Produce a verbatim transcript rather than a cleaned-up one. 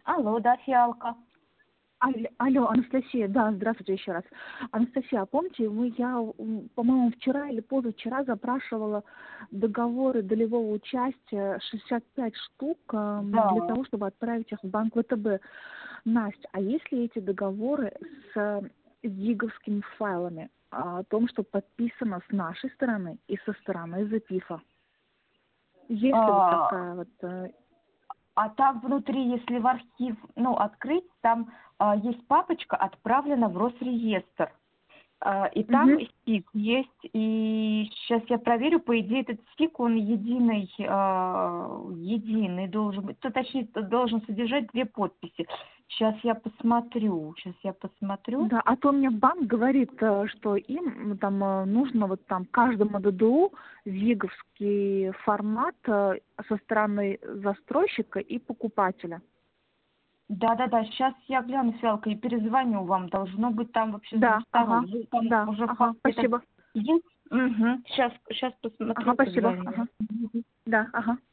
Алло, да, Фиалка. Аль- Алло, Анастасия, да, здравствуйте еще раз. Анастасия, а помните, вы, я, м, по-моему, вчера или позавчера запрашивала договоры долевого участия шестьдесят пять штук эм, для Да. того, чтобы отправить их в банк ВТБ. Настя, а есть ли эти договоры с ЗИГовскими файлами а, о том, что подписано с нашей стороны и со стороны ЗПИФа? Есть ли вот А, такая вот... э, а там внутри, если в архив, ну, открыть, там а, есть папочка «Отправлена в Росреестр». А, и там Мгм. СИК есть, и сейчас я проверю, по идее, этот СИК, он единый, а, единый должен быть, то, точнее, должен содержать две подписи. Сейчас я посмотрю, сейчас я посмотрю. Да, а то мне банк говорит, э, что им м, там э, нужно вот там каждому ДДУ ЗИГовский формат э, со стороны застройщика и покупателя. Да-да-да, сейчас я гляну, Фиалка, и перезвоню вам. Должно быть там вообще с Да, двух сторон. ага, Вы там да, уже ага, факт этот спасибо. есть? Угу. Сейчас, сейчас Ага, посмотрю, спасибо, позвоню. ага, да, ага.